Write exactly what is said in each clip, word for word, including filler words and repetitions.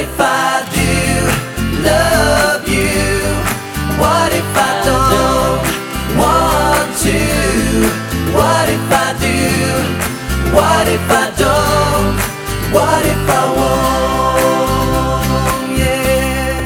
if I do love you? What if I don't want to? What if I do? What if I don't? What if I won't? Yeah.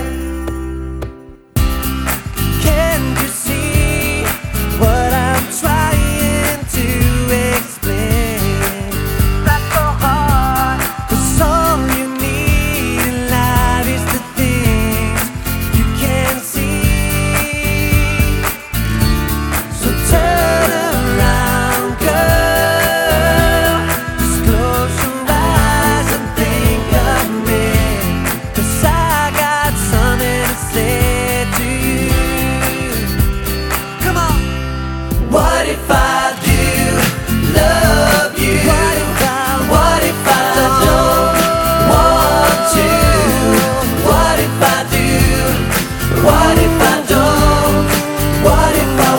Can you see what I'm trying to explain? That's so hard, 'cause all you need in life is the things you can't see. So turn around, girl, just close your eyes and think of me, 'cause I got something to say to you. Come on! What if I do love you? What if I, what if I don't want to? What if I do? What if I don't? What if I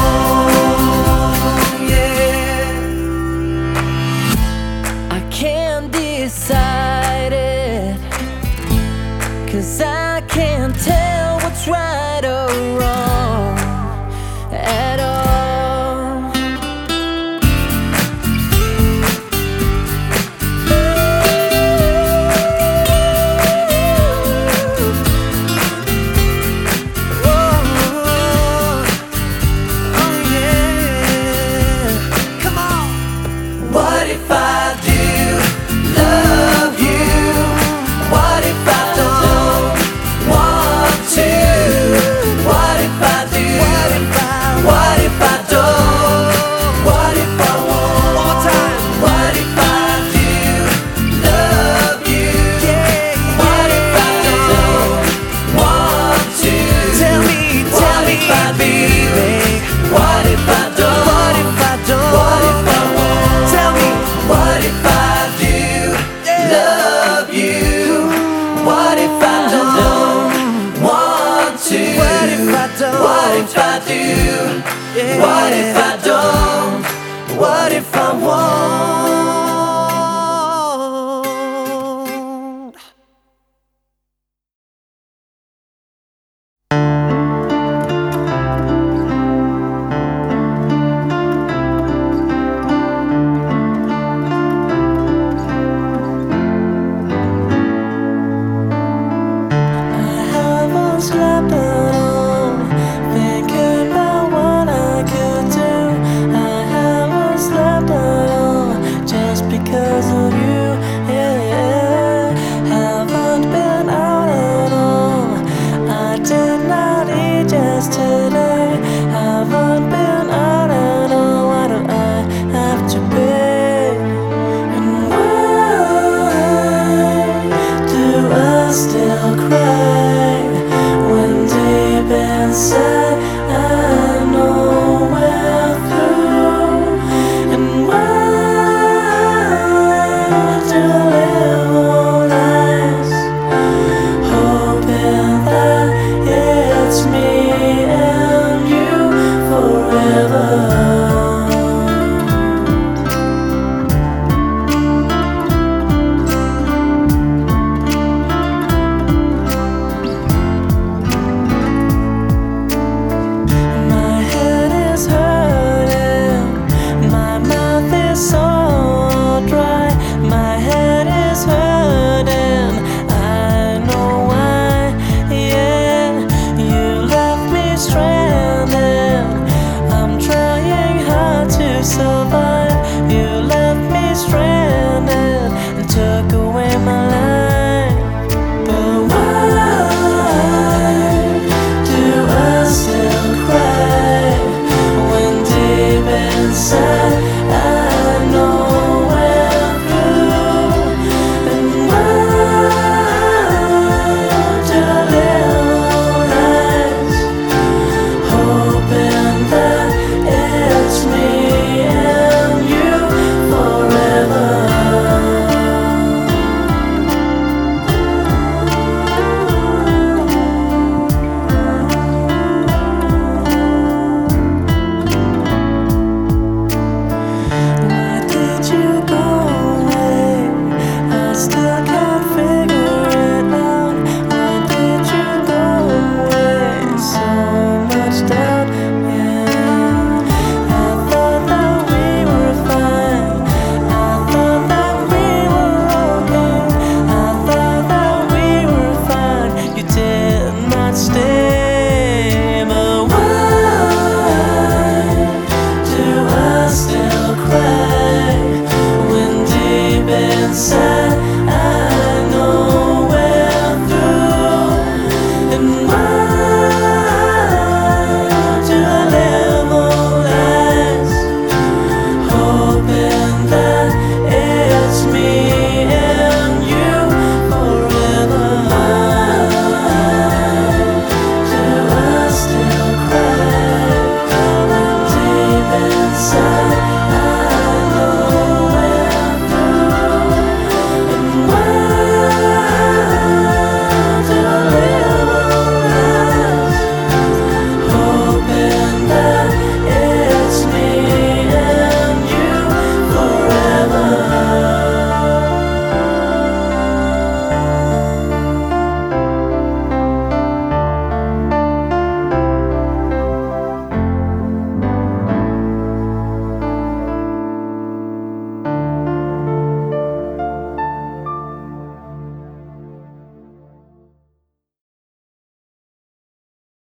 won't? Yeah. I can't decide it, 'cause I can't tell what's right or wrong at all. What if I do love you? What if I don't want to? What if I do? What if I, what if I don't? What if I won't? One more time. What if I do love you? What if I don't want to? Tell me, tell me, baby. What if I don't? What if I don't? What if I won't? Tell me. What if I do love you? What if I don't want to? What if I don't? What if I do? What if I don't? What if I won't? I haven't slept at all, thinking about what I could do. I haven't slept at all, just because of you. Yeah, haven't been out at all. I did not eat yesterday. Haven't been out at all. Why do I have to pay? And why do I still cry when deep inside I know we're through? And why do I live all lies, hoping that it's me and you forever? My head is hurting, my mouth is so dry. My head is hurting, I know why. Yeah, you left me stranded. I'm trying hard to survive. You left me stranded and took away my life. But why do I still cry when deep inside